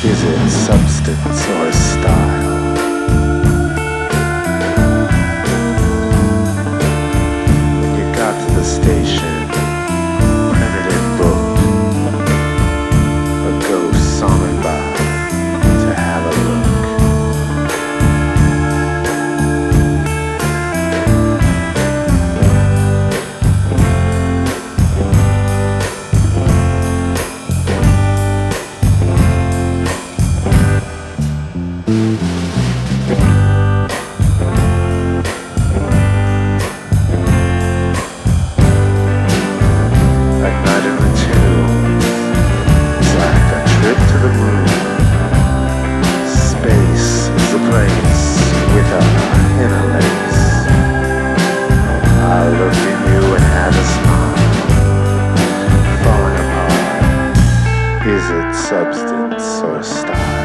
Is it substance or style? When you got to the station, primitive boat, a ghost sawing by to have a look. With a inner lace, I look in you and have a smile. Falling apart, is it substance or style?